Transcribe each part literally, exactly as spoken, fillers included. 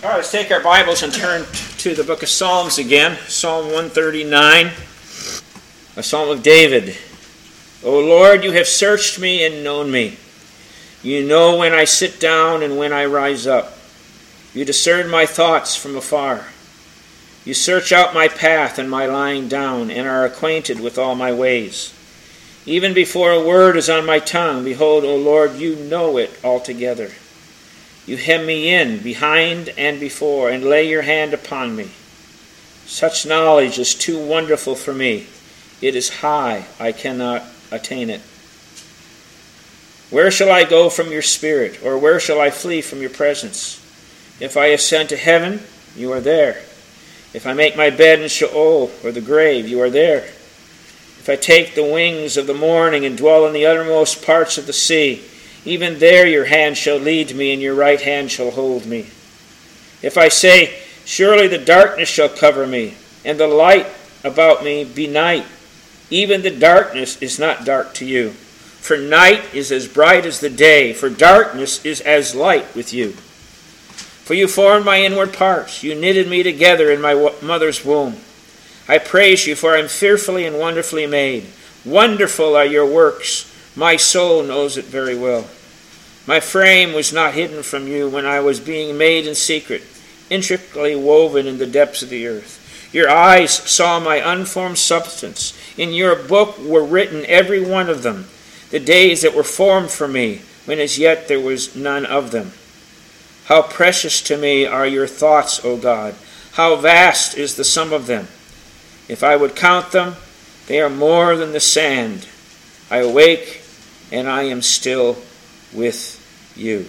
All right, let's take our Bibles and turn to the book of Psalms again. Psalm one thirty-nine, a psalm of David. O Lord, you have searched me and known me. You know when I sit down and when I rise up. You discern my thoughts from afar. You search out my path and my lying down, and are acquainted with all my ways. Even before a word is on my tongue, behold, O Lord, you know it altogether. You hem me in, behind and before, and lay your hand upon me. Such knowledge is too wonderful for me. It is high, I cannot attain it. Where shall I go from your spirit, or where shall I flee from your presence? If I ascend to heaven, you are there. If I make my bed in Sheol, or the grave, you are there. If I take the wings of the morning and dwell in the uttermost parts of the sea, even there your hand shall lead me, and your right hand shall hold me. If I say, surely the darkness shall cover me, and the light about me be night, even the darkness is not dark to you. For night is as bright as the day, for darkness is as light with you. For you formed my inward parts, you knitted me together in my mother's womb. I praise you, for I am fearfully and wonderfully made. Wonderful are your works. My soul knows it very well. My frame was not hidden from you when I was being made in secret, intricately woven in the depths of the earth. Your eyes saw my unformed substance. In your book were written every one of them, the days that were formed for me, when as yet there was none of them. How precious to me are your thoughts, O God! How vast is the sum of them! If I would count them, they are more than the sand. I awake, and I am still with you.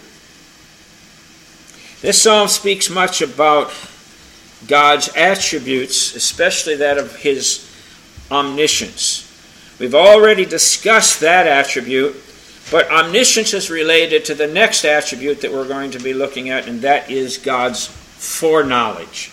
This psalm speaks much about God's attributes, especially that of his omniscience. We've already discussed that attribute, but omniscience is related to the next attribute that we're going to be looking at, and that is God's foreknowledge.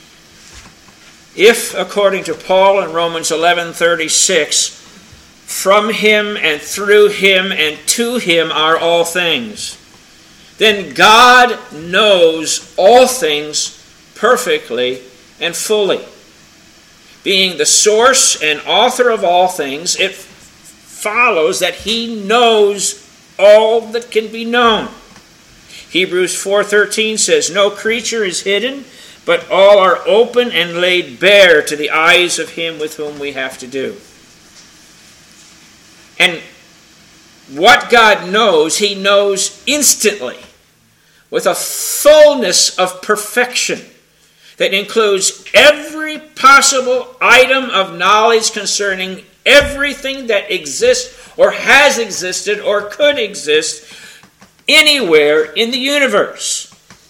If, according to Paul in Romans eleven thirty-six, from him and through him and to him are all things, then God knows all things perfectly and fully. Being the source and author of all things, it follows that he knows all that can be known. Hebrews four thirteen says, no creature is hidden, but all are open and laid bare to the eyes of him with whom we have to do. And what God knows, he knows instantly, with a fullness of perfection that includes every possible item of knowledge concerning everything that exists or has existed or could exist anywhere in the universe.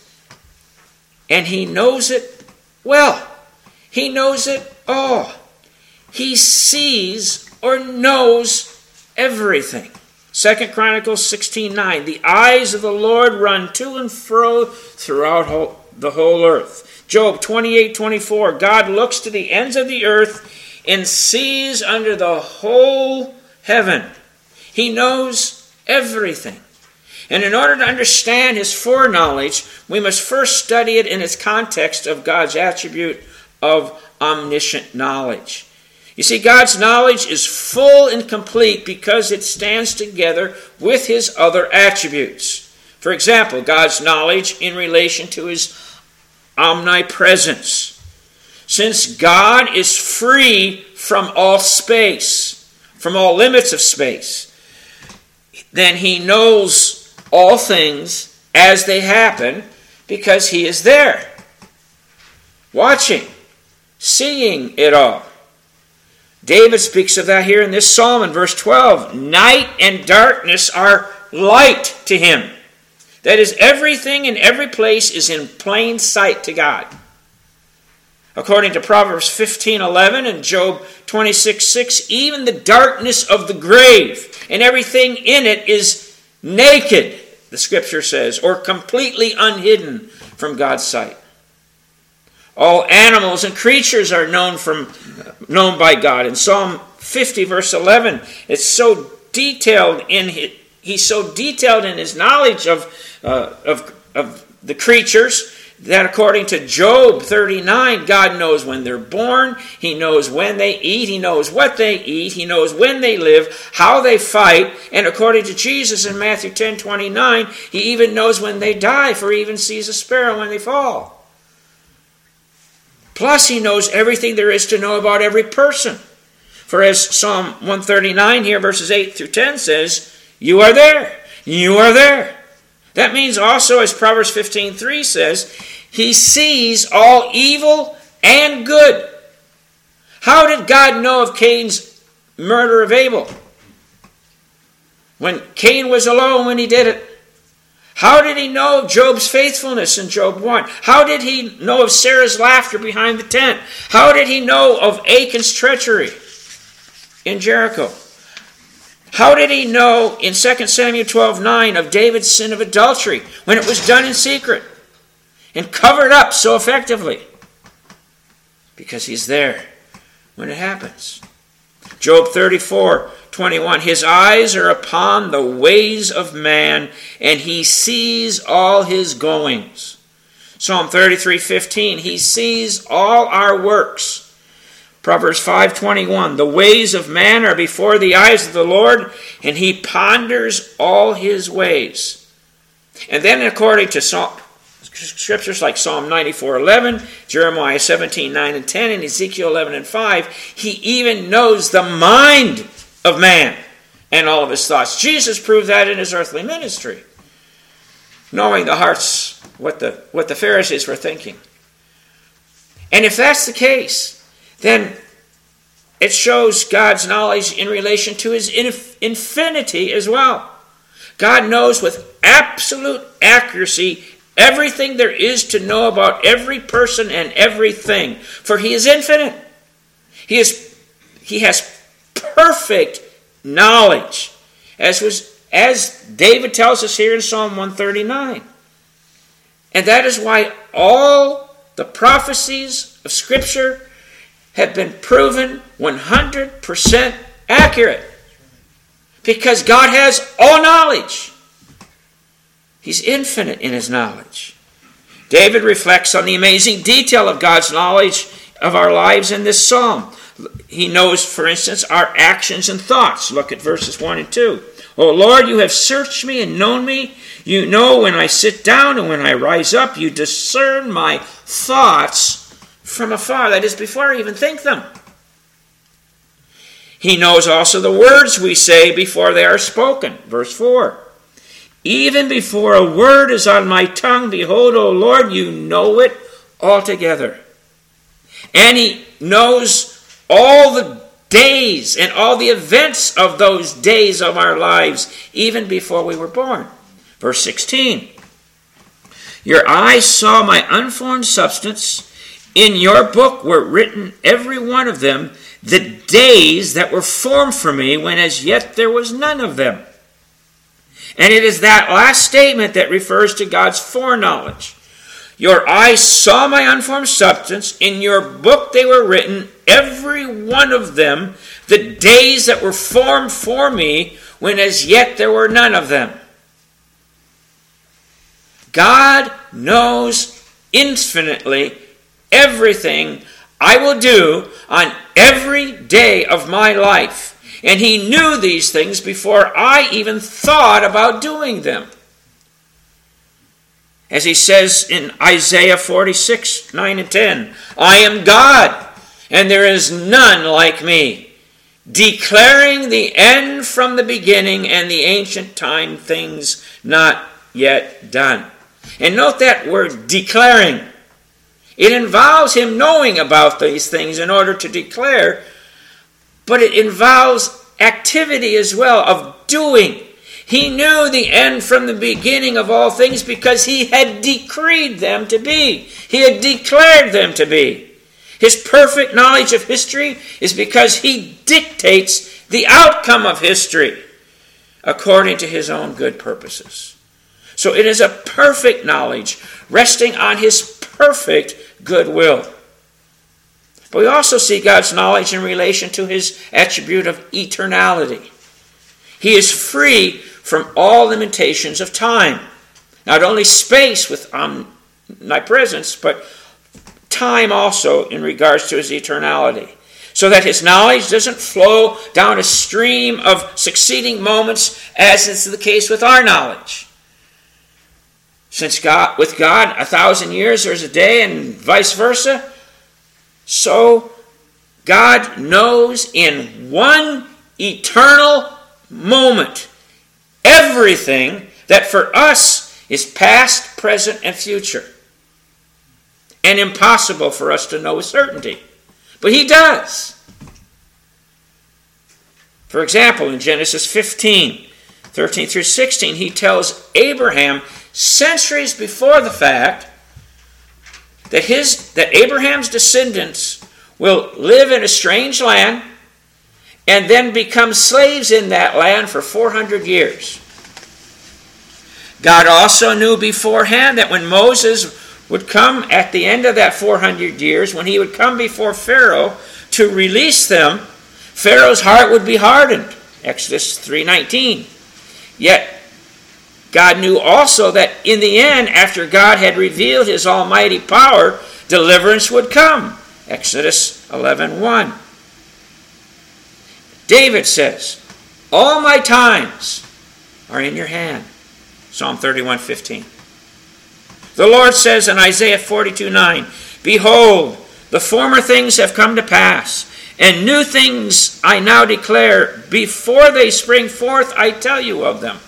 And he knows it well. He knows it all. He sees or knows everything. Second Chronicles sixteen nine. The eyes of the Lord run to and fro throughout whole, the whole earth. Job twenty-eight twenty-four. God looks to the ends of the earth and sees under the whole heaven. He knows everything. And in order to understand his foreknowledge, we must first study it in its context of God's attribute of omniscient knowledge. You see, God's knowledge is full and complete because it stands together with his other attributes. For example, God's knowledge in relation to his omnipresence. Since God is free from all space, from all limits of space, then he knows all things as they happen because he is there, watching, seeing it all. David speaks of that here in this psalm in verse twelve. Night and darkness are light to him. That is, everything in every place is in plain sight to God. According to Proverbs fifteen eleven and Job twenty-six six, even the darkness of the grave and everything in it is naked, the scripture says, or completely unhidden from God's sight. All animals and creatures are known from known by God. In Psalm fifty, verse eleven, it's so detailed in his, he's so detailed in his knowledge of uh, of of the creatures that according to Job thirty-nine, God knows when they're born, he knows when they eat, he knows what they eat, he knows when they live, how they fight, and according to Jesus in Matthew ten twenty-nine, he even knows when they die, for he even sees a sparrow when they fall. Plus, he knows everything there is to know about every person. For as Psalm one thirty-nine here, verses eight through ten says, you are there, you are there. That means also, as Proverbs fifteen three says, he sees all evil and good. How did God know of Cain's murder of Abel? When Cain was alone when he did it. How did he know of Job's faithfulness in Job one? How did he know of Sarah's laughter behind the tent? How did he know of Achan's treachery in Jericho? How did he know in Second Samuel twelve nine of David's sin of adultery when it was done in secret and covered up so effectively? Because he's there when it happens. Job thirty-four twenty-one, his eyes are upon the ways of man, and he sees all his goings. Psalm thirty-three fifteen, he sees all our works. Proverbs five twenty-one, the ways of man are before the eyes of the Lord, and he ponders all his ways. And then according to Psalm, scriptures like Psalm ninety-four eleven, Jeremiah seventeen nine and ten, and Ezekiel eleven and five, he even knows the mind of man and all of his thoughts. Jesus proved that in his earthly ministry, knowing the hearts, what the, what the Pharisees were thinking. And if that's the case, then it shows God's knowledge in relation to his inf- infinity as well. God knows with absolute accuracy everything there is to know about every person and everything, for he is infinite. He is he has perfect knowledge, as was as David tells us here in Psalm one thirty-nine. And that is why all the prophecies of Scripture have been proven one hundred percent accurate. Because God has all knowledge. He's infinite in his knowledge. David reflects on the amazing detail of God's knowledge of our lives in this psalm. He knows, for instance, our actions and thoughts. Look at verses one and two. O Lord, you have searched me and known me. You know when I sit down and when I rise up. You discern my thoughts from afar. That is, before I even think them. He knows also the words we say before they are spoken. Verse four. Even before a word is on my tongue, behold, O Lord, you know it altogether. And he knows all the days and all the events of those days of our lives, even before we were born. Verse sixteen. Your eyes saw my unformed substance. In your book were written, every one of them, the days that were formed for me, when as yet there was none of them. And it is that last statement that refers to God's foreknowledge. Your eyes saw my unformed substance. In your book they were written, every one of them, the days that were formed for me, when as yet there were none of them. God knows infinitely everything I will do on every day of my life. And he knew these things before I even thought about doing them. As he says in Isaiah forty-six, nine and ten, I am God, and there is none like me, declaring the end from the beginning and the ancient time things not yet done. And note that word, declaring. It involves him knowing about these things in order to declare, but it involves activity as well, of doing. He knew the end from the beginning of all things because he had decreed them to be. He had declared them to be. His perfect knowledge of history is because he dictates the outcome of history according to his own good purposes. So it is a perfect knowledge resting on his perfect goodwill. But we also see God's knowledge in relation to his attribute of eternality. He is free from all limitations of time. Not only space with my presence, but time also in regards to his eternality. So that his knowledge doesn't flow down a stream of succeeding moments as is the case with our knowledge. Since God, with God, a thousand years there's a day and vice versa, so God knows in one eternal moment everything that for us is past, present, and future. And impossible for us to know with certainty. But he does. For example, in Genesis fifteen, thirteen through sixteen, he tells Abraham centuries before the fact that his that Abraham's descendants will live in a strange land and then become slaves in that land for four hundred years. God also knew beforehand that when Moses would come at the end of that four hundred years, when he would come before Pharaoh to release them, Pharaoh's heart would be hardened. Exodus three nineteen. Yet God knew also that in the end, after God had revealed his almighty power, deliverance would come. Exodus eleven one. David says, all my times are in your hand. Psalm thirty-one fifteen. The Lord says in Isaiah forty-two nine, behold, the former things have come to pass, and new things I now declare. Before they spring forth, I tell you of them.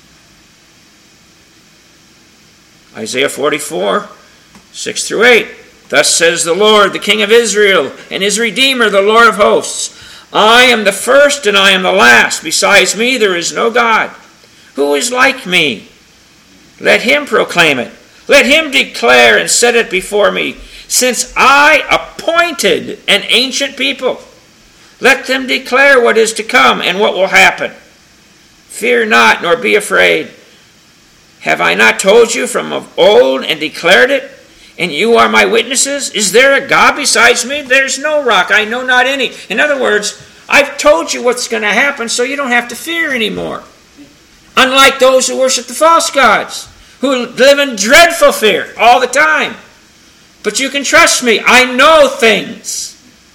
Isaiah forty-four six through eight. Thus says the Lord, the King of Israel, and his Redeemer, the Lord of hosts, I am the first and I am the last. Besides me there is no God. Who is like me? Let him proclaim it. Let him declare and set it before me. Since I appointed an ancient people, let them declare what is to come and what will happen. Fear not, nor be afraid. Have I not told you from of old and declared it? And you are my witnesses? Is there a God besides me? There's no rock. I know not any. In other words, I've told you what's going to happen, so you don't have to fear anymore. Unlike those who worship the false gods, who live in dreadful fear all the time. But you can trust me. I know things.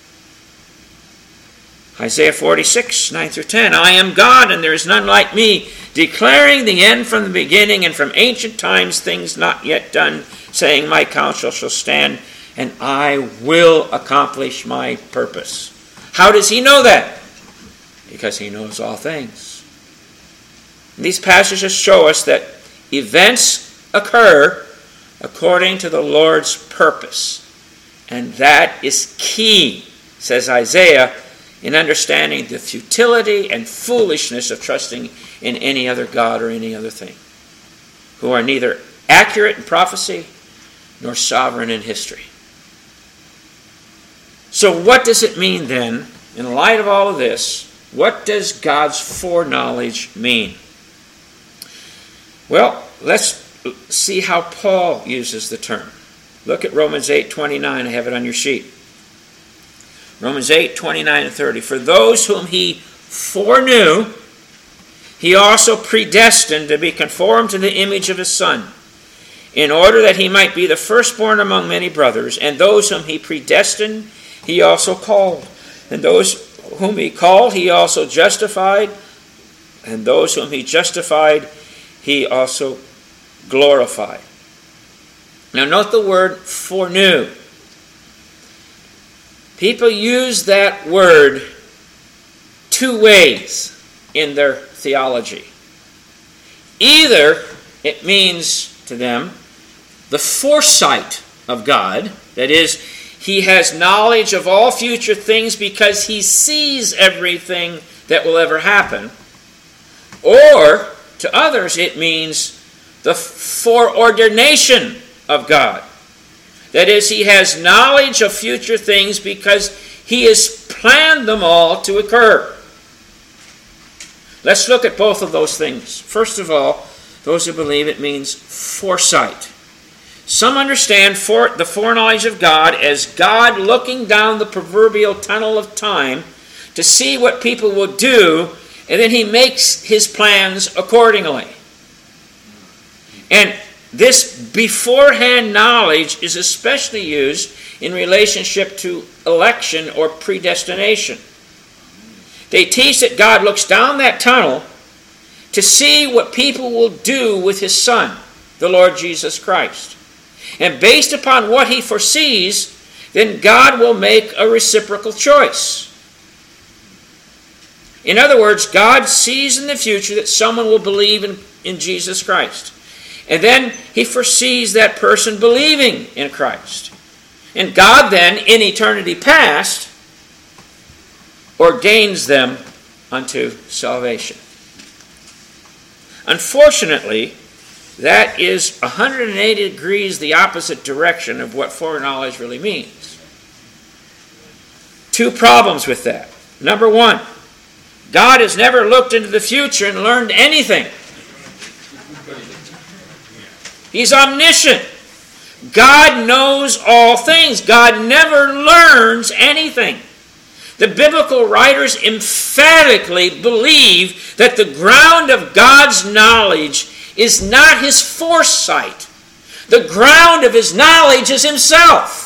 Isaiah forty-six nine through ten. I am God, and there is none like me, declaring the end from the beginning, and from ancient times things not yet done, saying, my counsel shall stand, and I will accomplish my purpose. How does he know that? Because he knows all things. And these passages show us that events occur according to the Lord's purpose. And that is key, says Isaiah, in understanding the futility and foolishness of trusting in any other God or any other thing, who are neither accurate in prophecy nor sovereign in history. So what does it mean then, in light of all of this, what does God's foreknowledge mean? Well, let's see how Paul uses the term. Look at Romans eight twenty-nine. I have it on your sheet. Romans eight twenty-nine and thirty. For those whom he foreknew, he also predestined to be conformed to the image of his Son, in order that he might be the firstborn among many brothers. And those whom he predestined, he also called. And those whom he called, he also justified. And those whom he justified, he also glorified. Now note the word foreknew. People use that word two ways in their theology. Either it means to them the foresight of God, that is, he has knowledge of all future things because he sees everything that will ever happen. Or, to others, it means the foreordination of God. That is, he has knowledge of future things because he has planned them all to occur. Let's look at both of those things. First of all, those who believe it means foresight. Some understand for, the foreknowledge of God as God looking down the proverbial tunnel of time to see what people will do, and then he makes his plans accordingly. And this beforehand knowledge is especially used in relationship to election or predestination. They teach that God looks down that tunnel to see what people will do with his Son, the Lord Jesus Christ. And based upon what he foresees, then God will make a reciprocal choice. In other words, God sees in the future that someone will believe in, in Jesus Christ. And then he foresees that person believing in Christ. And God then, in eternity past, ordains them unto salvation. Unfortunately, that is one hundred eighty degrees the opposite direction of what foreknowledge really means. Two problems with that. Number one, God has never looked into the future and learned anything. He's omniscient. God knows all things. God never learns anything. The biblical writers emphatically believe that the ground of God's knowledge is not his foresight. The ground of his knowledge is himself.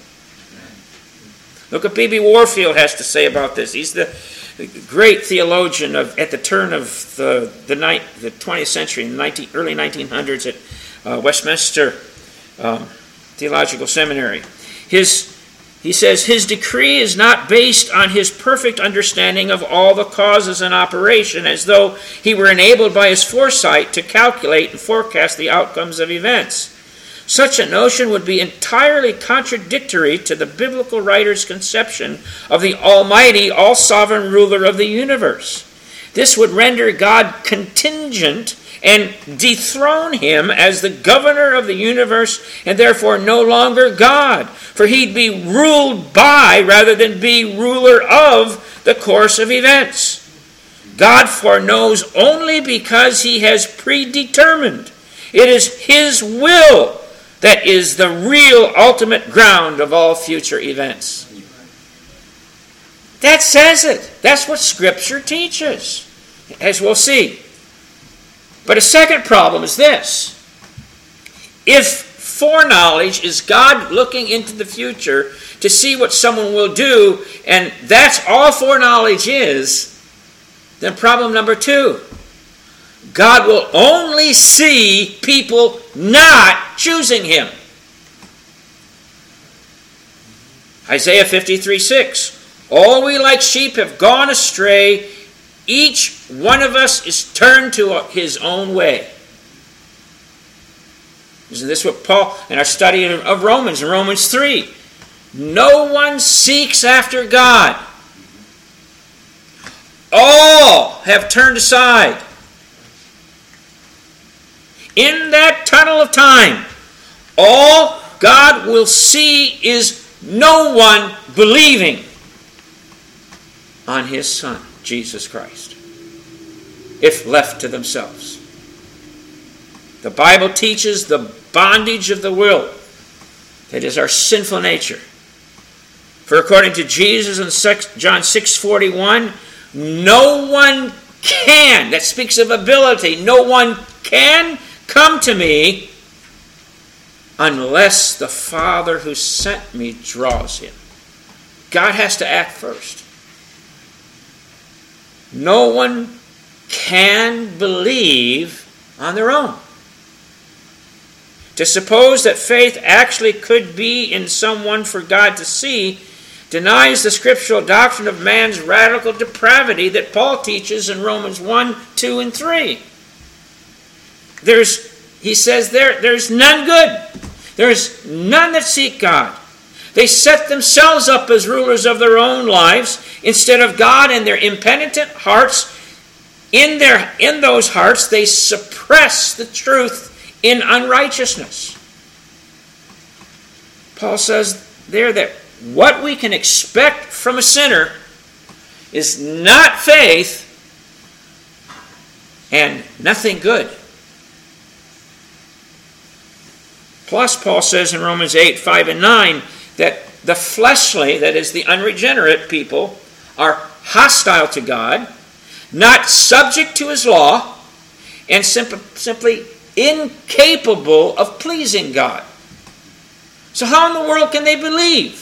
Look what B B Warfield has to say about this. He's the great theologian of at the turn of the the, night, the twentieth century, in the nineteen, early nineteen hundreds at uh, Westminster um, Theological Seminary. His, he says, his decree is not based on his perfect understanding of all the causes in operation, as though he were enabled by his foresight to calculate and forecast the outcomes of events. Such a notion would be entirely contradictory to the biblical writer's conception of the almighty, all-sovereign ruler of the universe. This would render God contingent and dethrone him as the governor of the universe and therefore no longer God, for he'd be ruled by rather than be ruler of the course of events. God foreknows only because he has predetermined. It is his will that is the real ultimate ground of all future events. That says it. That's what Scripture teaches, as we'll see. But a second problem is this. If foreknowledge is God looking into the future to see what someone will do, and that's all foreknowledge is, then problem number two, God will only see people not choosing him. Isaiah fifty-three six. All we like sheep have gone astray. Each one of us is turned to his own way. Isn't this what Paul, in our study of Romans, in Romans three, no one seeks after God. All have turned aside. In that tunnel of time, all God will see is no one believing on his Son, Jesus Christ, if left to themselves. The Bible teaches the bondage of the will, that is our sinful nature. For according to Jesus in John six forty-one, no one can, that speaks of ability, no one can come to me unless the Father who sent me draws him. God has to act first. No one can believe on their own. To suppose that faith actually could be in someone for God to see denies the scriptural doctrine of man's radical depravity that Paul teaches in Romans one, two, and three. There's, he says there, there's none good. There's none that seek God. They set themselves up as rulers of their own lives instead of God, and their impenitent hearts, in their in those hearts, they suppress the truth in unrighteousness. Paul says there that what we can expect from a sinner is not faith and nothing good. Plus, Paul says in Romans eight, five, and nine, that the fleshly, that is the unregenerate people, are hostile to God, not subject to his law, and simply, simply incapable of pleasing God. So how in the world can they believe?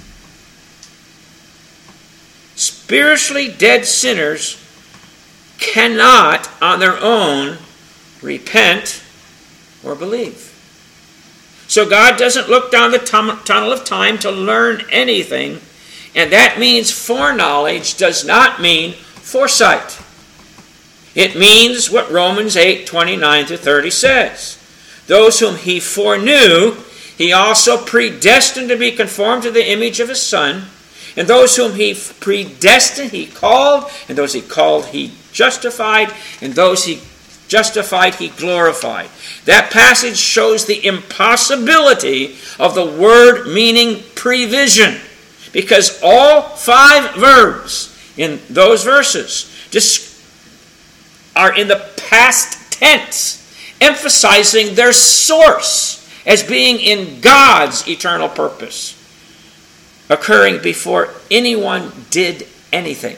Spiritually dead sinners cannot on their own repent or believe. So God doesn't look down the tunnel of time to learn anything, and that means foreknowledge does not mean foresight. It means what Romans eight, twenty-nine to thirty says. Those whom he foreknew, he also predestined to be conformed to the image of his Son. And those whom he predestined, he called. And those he called, he justified. And those he justified, he glorified. That passage shows the impossibility of the word meaning prevision, because all five verbs in those verses are in the past tense, emphasizing their source as being in God's eternal purpose, occurring before anyone did anything.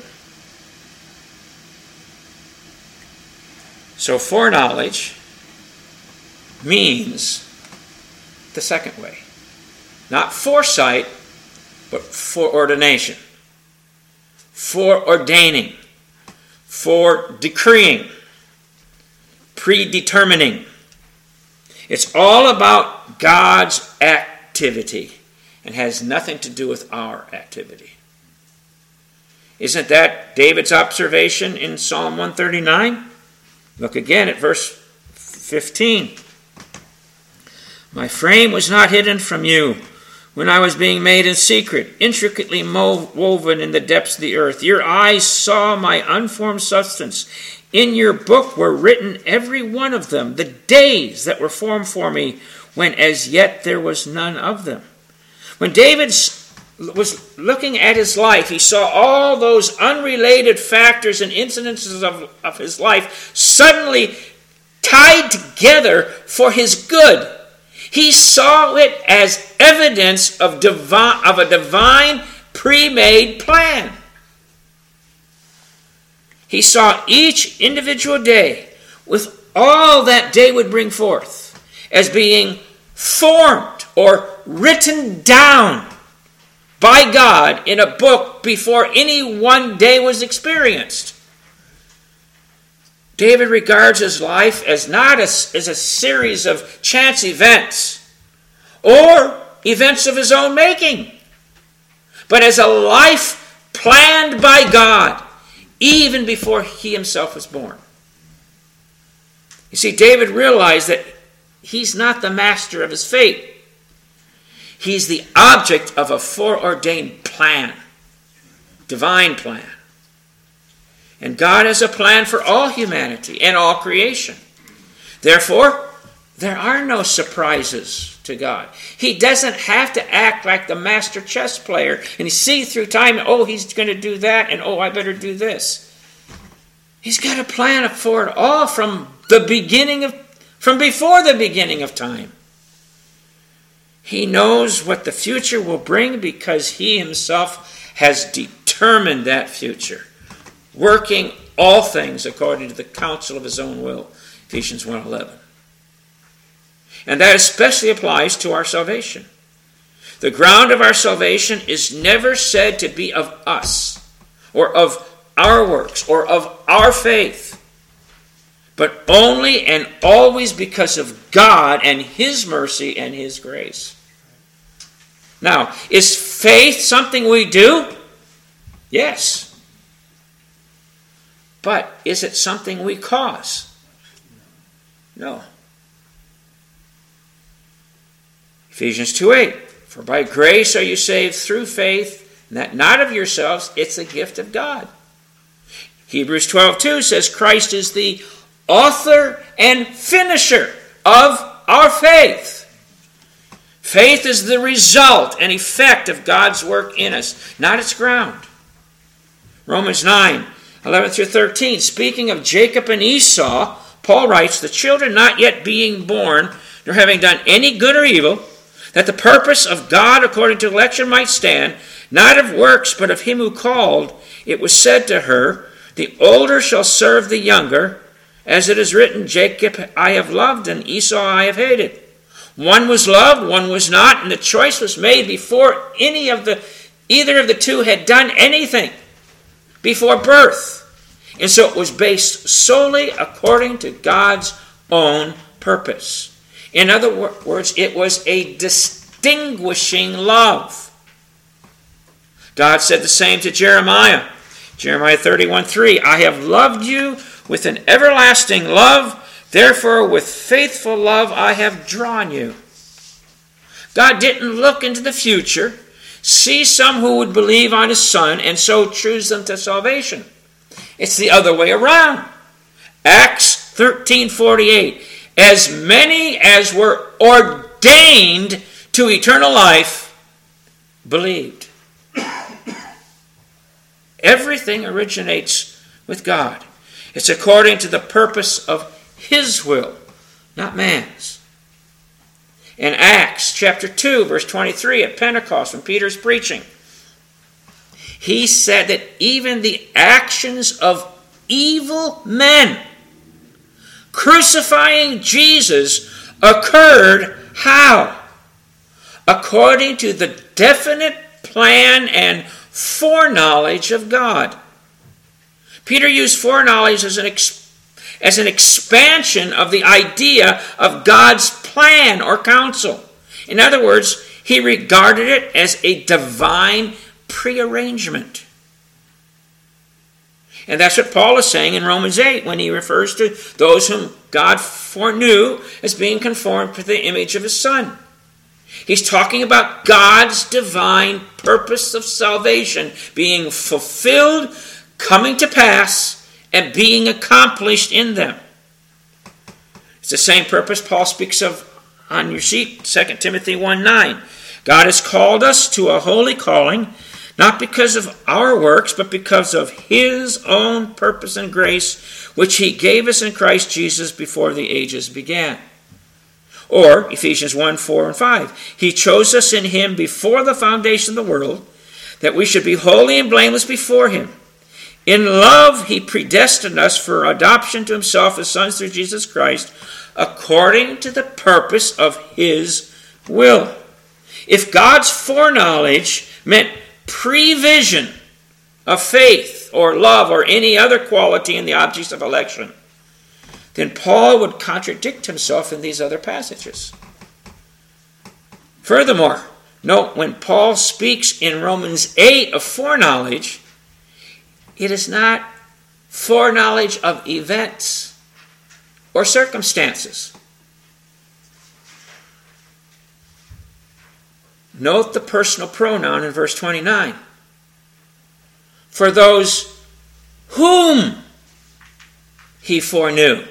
So foreknowledge means the second way. Not foresight, but foreordination. Foreordaining. Foredecreeing. Predetermining. It's all about God's activity and has nothing to do with our activity. Isn't that David's observation in Psalm one thirty-nine? Look again at verse fifteen. My frame was not hidden from you when I was being made in secret, intricately woven in the depths of the earth. Your eyes saw my unformed substance. In your book were written every one of them, the days that were formed for me, when as yet there was none of them. When David was looking at his life, he saw all those unrelated factors and incidences of, of his life suddenly tied together for his good. He saw it as evidence of, divine, of a divine pre-made plan. He saw each individual day, with all that day would bring forth, as being formed or written down by God in a book before any one day was experienced. David regards his life as not a, as a series of chance events or events of his own making, but as a life planned by God even before he himself was born. You see, David realized that he's not the master of his fate. He's the object of a foreordained plan, divine plan. And God has a plan for all humanity and all creation. Therefore, there are no surprises to God. He doesn't have to act like the master chess player and he sees through time, oh, he's going to do that, and oh, I better do this. He's got a plan for it all from the beginning of, from before the beginning of time. He knows what the future will bring because he himself has determined that future, working all things according to the counsel of his own will, Ephesians one eleven. And that especially applies to our salvation. The ground of our salvation is never said to be of us, or of our works, or of our faith, but only and always because of God and his mercy and his grace. Now, is faith something we do? Yes. But is it something we cause? No. Ephesians two eight, for by grace are you saved through faith, and that not of yourselves, it's a gift of God. Hebrews twelve two says Christ is the author and finisher of our faith. Faith is the result and effect of God's work in us, not its ground. Romans nine eleven through thirteen, speaking of Jacob and Esau, Paul writes, the children not yet being born, nor having done any good or evil, that the purpose of God according to election might stand, not of works, but of him who called, it was said to her, the older shall serve the younger. As it is written, Jacob I have loved and Esau I have hated. One was loved, one was not, and the choice was made before any of the either of the two had done anything, before birth. And so it was based solely according to God's own purpose. In other words, it was a distinguishing love. God said the same to Jeremiah. Jeremiah thirty-one three, I have loved you with an everlasting love, therefore with faithful love I have drawn you. God didn't look into the future, see some who would believe on his Son, and so choose them to salvation. It's the other way around. Acts thirteen forty-eight, as many as were ordained to eternal life believed. Everything originates with God. It's according to the purpose of his will, not man's. In Acts chapter two, verse twenty-three, at Pentecost, when Peter's preaching, he said that even the actions of evil men crucifying Jesus occurred how? According to the definite plan and foreknowledge of God. Peter used foreknowledge as an, ex- as an expansion of the idea of God's plan or counsel. In other words, he regarded it as a divine prearrangement. And that's what Paul is saying in Romans eight when he refers to those whom God foreknew as being conformed to the image of his Son. He's talking about God's divine purpose of salvation being fulfilled, coming to pass, and being accomplished in them. It's the same purpose Paul speaks of on your sheet, Second Timothy one nine. God has called us to a holy calling, not because of our works, but because of his own purpose and grace, which he gave us in Christ Jesus before the ages began. Or, Ephesians one four and five, he chose us in him before the foundation of the world, that we should be holy and blameless before him. In love, he predestined us for adoption to himself as sons through Jesus Christ, according to the purpose of his will. If God's foreknowledge meant prevision of faith or love or any other quality in the objects of election, then Paul would contradict himself in these other passages. Furthermore, note when Paul speaks in Romans eight of foreknowledge, it is not foreknowledge of events or circumstances. Note the personal pronoun in verse twenty-nine. For those whom he foreknew.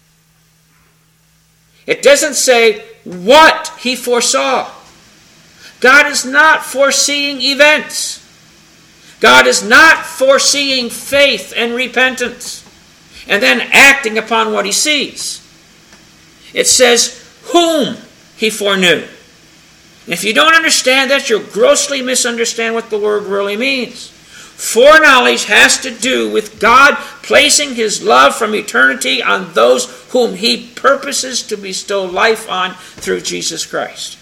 It doesn't say what he foresaw. God is not foreseeing events. God is not foreseeing faith and repentance and then acting upon what he sees. It says whom he foreknew. And if you don't understand that, you'll grossly misunderstand what the word really means. Foreknowledge has to do with God placing his love from eternity on those whom he purposes to bestow life on through Jesus Christ.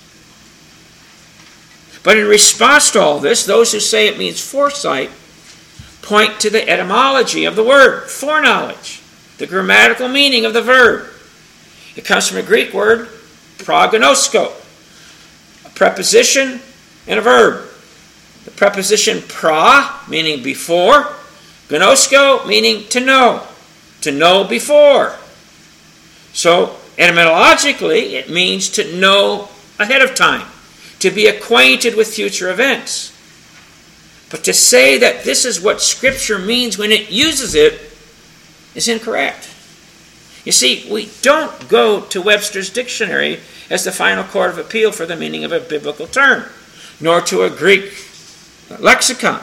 But in response to all this, those who say it means foresight point to the etymology of the word, foreknowledge, the grammatical meaning of the verb. It comes from a Greek word, prognosko, a preposition and a verb. The preposition pra, meaning before, gnosko, meaning to know, to know before. So, etymologically, it means to know ahead of time, to be acquainted with future events. But to say that this is what Scripture means when it uses it is incorrect. You see, we don't go to Webster's dictionary as the final court of appeal for the meaning of a biblical term, nor to a Greek lexicon.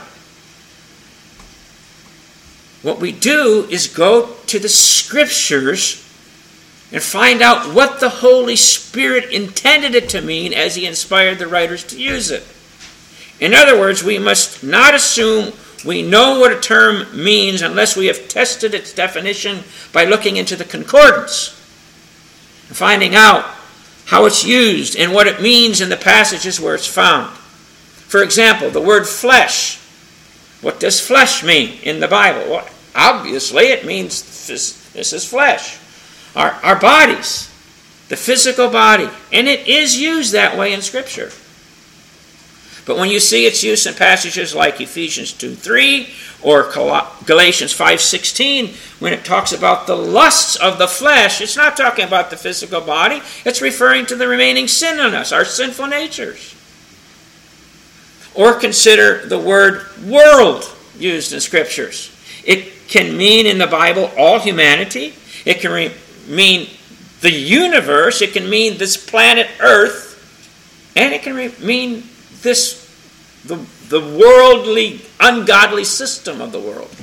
What we do is go to the Scriptures and find out what the Holy Spirit intended it to mean as he inspired the writers to use it. In other words, we must not assume we know what a term means unless we have tested its definition by looking into the concordance and finding out how it's used and what it means in the passages where it's found. For example, the word flesh. What does flesh mean in the Bible? Well, obviously, it means this, this is flesh. Our, our bodies, the physical body. And it is used that way in Scripture. But when you see its use in passages like Ephesians two three or Galatians five sixteen, when it talks about the lusts of the flesh, it's not talking about the physical body. It's referring to the remaining sin in us, our sinful natures. Or consider the word world used in Scriptures. It can mean in the Bible all humanity. It can re- mean the universe. It can mean this planet Earth. And it can re- mean this, the, the worldly, ungodly system of the world.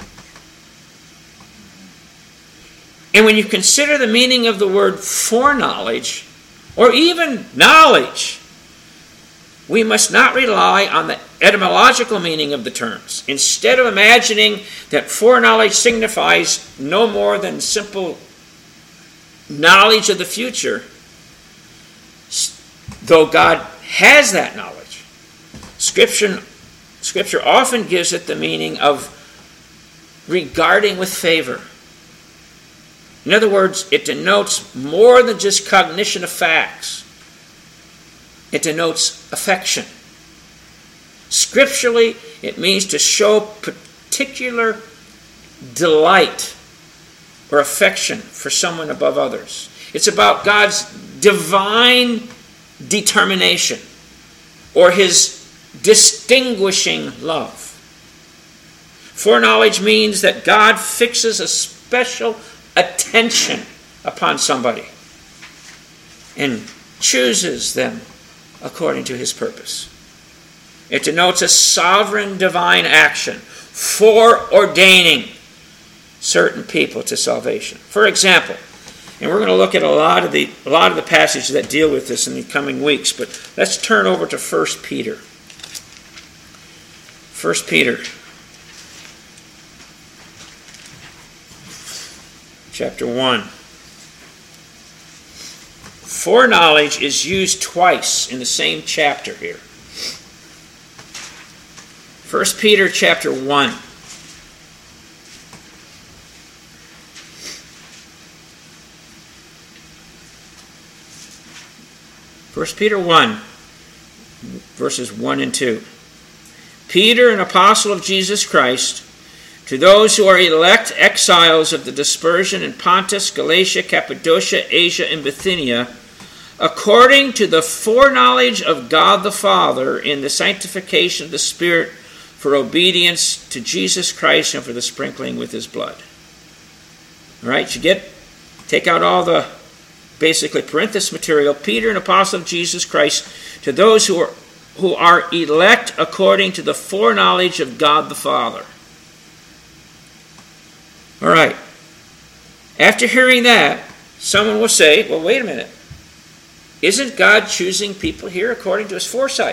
And when you consider the meaning of the word foreknowledge, or even knowledge, we must not rely on the etymological meaning of the terms. Instead of imagining that foreknowledge signifies no more than simple knowledge of the future, though God has that knowledge, Scripture, Scripture often gives it the meaning of regarding with favor. In other words, it denotes more than just cognition of facts. It denotes affection. Scripturally, it means to show particular delight or affection for someone above others. It's about God's divine determination or his distinguishing love. Foreknowledge means that God fixes a special attention upon somebody and chooses them according to his purpose. It denotes a sovereign divine action foreordaining certain people to salvation. For example, and we're going to look at a lot of the a lot of the passages that deal with this in the coming weeks, but let's turn over to First Peter. First Peter chapter one. Foreknowledge is used twice in the same chapter here. First Peter chapter one. First Peter one, verses one and two. Peter, an apostle of Jesus Christ, to those who are elect exiles of the dispersion in Pontus, Galatia, Cappadocia, Asia, and Bithynia, according to the foreknowledge of God the Father in the sanctification of the Spirit, for obedience to Jesus Christ and for the sprinkling with his blood. All right, you get, take out all the basically parenthesis material. Peter, an apostle of Jesus Christ, to those who are who are elect according to the foreknowledge of God the Father. All right. After hearing that, someone will say, well, wait a minute. Isn't God choosing people here according to his foresight?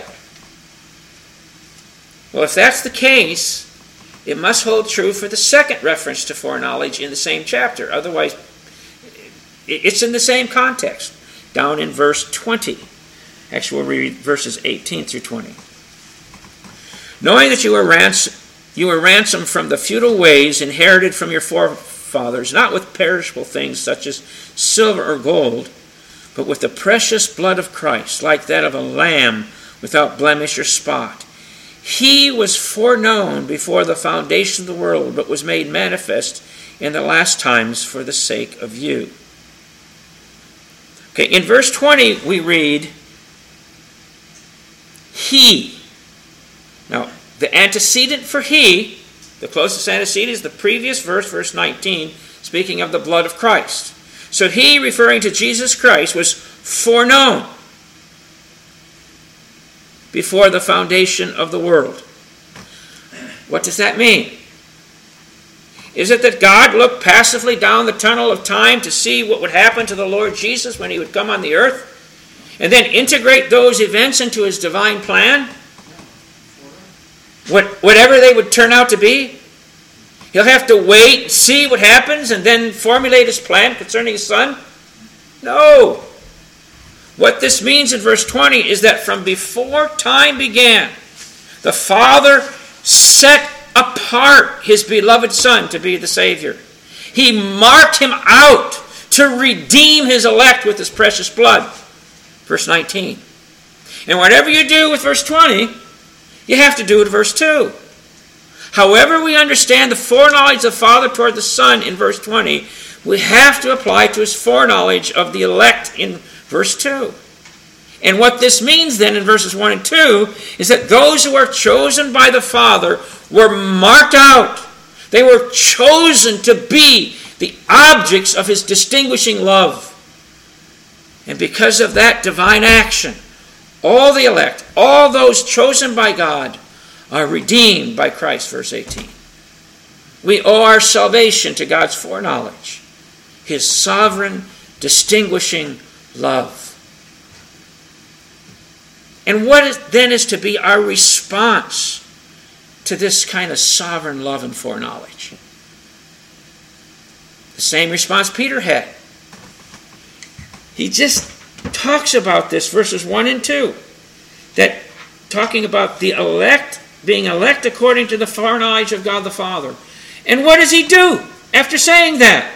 Well, if that's the case, it must hold true for the second reference to foreknowledge in the same chapter. Otherwise, it's in the same context, down in verse twenty. Actually, we'll read verses eighteen through twenty. Knowing that you were, rans- you were ransomed from the futile ways inherited from your forefathers, not with perishable things such as silver or gold, but with the precious blood of Christ, like that of a lamb without blemish or spot. He was foreknown before the foundation of the world, but was made manifest in the last times for the sake of you. Okay, in verse twenty we read, he. Now, the antecedent for he, the closest antecedent is the previous verse, verse nineteen, speaking of the blood of Christ. So he, referring to Jesus Christ, was foreknown before the foundation of the world. What does that mean? Is it that God looked passively down the tunnel of time to see what would happen to the Lord Jesus when he would come on the earth, and then integrate those events into his divine plan? what, whatever they would turn out to be. He'll have to wait, see what happens, and then formulate his plan concerning his son? No. What this means in verse twenty is that from before time began, the Father set apart his beloved Son to be the Savior. He marked him out to redeem his elect with his precious blood. Verse nineteen. And whatever you do with verse twenty, you have to do with verse two. However we understand the foreknowledge of the Father toward the Son in verse twenty, we have to apply to his foreknowledge of the elect in verse two. And what this means then in verses one and two is that those who are chosen by the Father were marked out. They were chosen to be the objects of his distinguishing love. And because of that divine action, all the elect, all those chosen by God, are redeemed by Christ, verse eighteen. We owe our salvation to God's foreknowledge, his sovereign, distinguishing love. And what is, then is to be our response to this kind of sovereign love and foreknowledge? The same response Peter had. He just talks about this, verses one and two, that talking about the elect, being elect according to the foreknowledge of God the Father. And what does he do after saying that?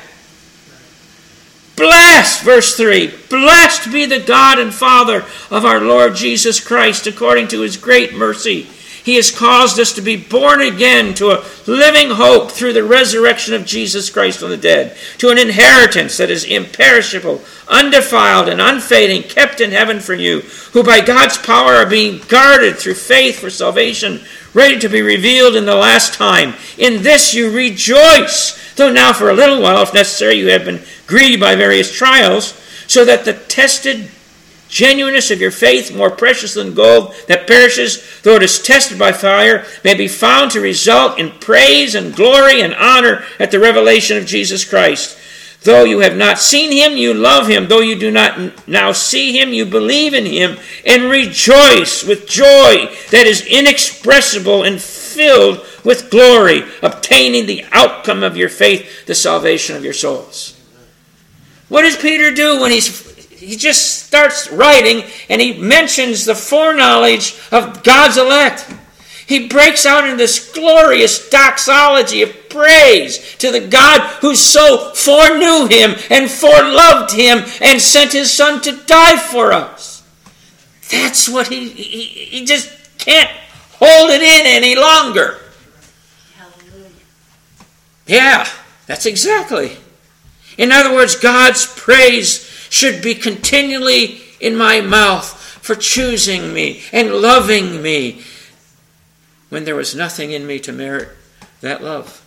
Blessed, verse three, blessed be the God and Father of our Lord Jesus Christ, according to his great mercy. He has caused us to be born again to a living hope through the resurrection of Jesus Christ from the dead, to an inheritance that is imperishable, undefiled, and unfading, kept in heaven for you, who by God's power are being guarded through faith for salvation, ready to be revealed in the last time. In this you rejoice, though now for a little while, if necessary, you have been grieved by various trials, so that the tested genuineness of your faith, more precious than gold that perishes, though it is tested by fire, may be found to result in praise and glory and honor at the revelation of Jesus Christ. Though you have not seen him, you love him. Though you do not now see him, you believe in him and rejoice with joy that is inexpressible and filled with glory, obtaining the outcome of your faith, the salvation of your souls. What does Peter do when he's he just starts writing and he mentions the foreknowledge of God's elect? He breaks out in this glorious doxology of praise to the God who so foreknew him and foreloved him and sent his Son to die for us. That's what he, he, he just can't hold it in any longer. Hallelujah. Yeah, that's exactly. In other words, God's praise should be continually in my mouth for choosing me and loving me when there was nothing in me to merit that love.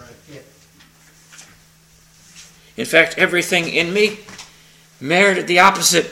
In fact, everything in me merited the opposite.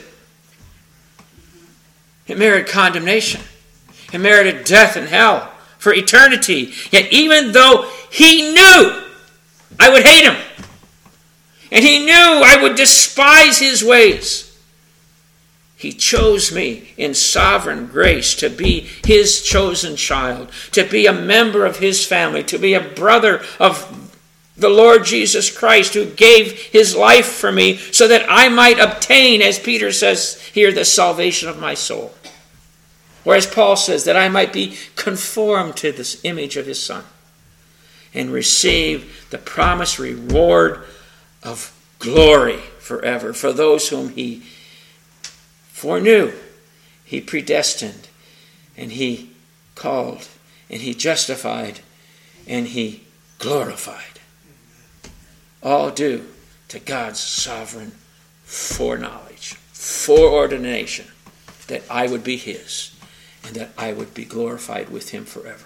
It merited condemnation. It merited death and hell for eternity. Yet even though he knew I would hate him, and he knew I would despise his ways, he chose me in sovereign grace to be his chosen child, to be a member of his family, to be a brother of the Lord Jesus Christ, who gave his life for me so that I might obtain, as Peter says here, the salvation of my soul. Or as Paul says, that I might be conformed to this image of his Son and receive the promised reward of glory forever for those whom he foreknew, he predestined, and he called, and he justified, and he glorified. All due to God's sovereign foreknowledge, foreordination, that I would be his, and that I would be glorified with him forever.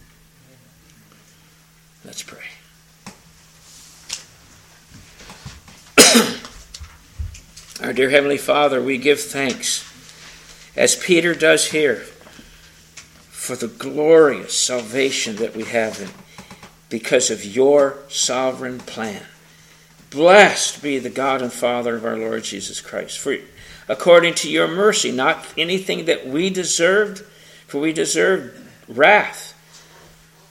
Let's pray. Our dear Heavenly Father, we give thanks, as Peter does here, for the glorious salvation that we have in, because of your sovereign plan. Blessed be the God and Father of our Lord Jesus Christ, for according to your mercy, not anything that we deserved, for we deserved wrath,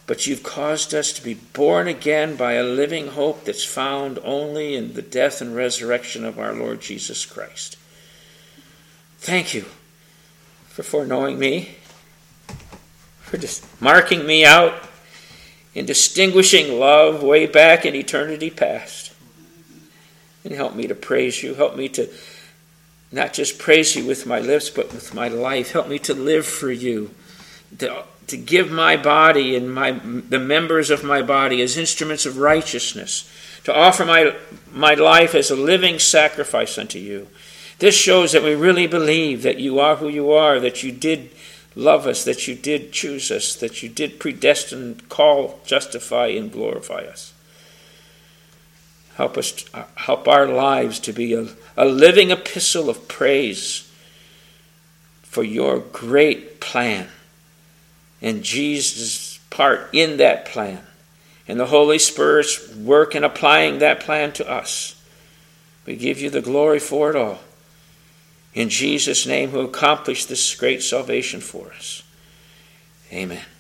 but you've caused us to be born again by a living hope that's found only in the death and resurrection of our Lord Jesus Christ. Thank you for foreknowing me, for just marking me out in distinguishing love way back in eternity past. And help me to praise you. Help me to not just praise you with my lips, but with my life. Help me to live for you, to, to give my body and my the members of my body as instruments of righteousness, to offer my, my life as a living sacrifice unto you. This shows that we really believe that you are who you are, that you did love us, that you did choose us, that you did predestine, call, justify, and glorify us. Help us, to, help our lives to be a, a living epistle of praise for your great plan and Jesus' part in that plan and the Holy Spirit's work in applying that plan to us. We give you the glory for it all. In Jesus' name, who accomplished this great salvation for us. Amen.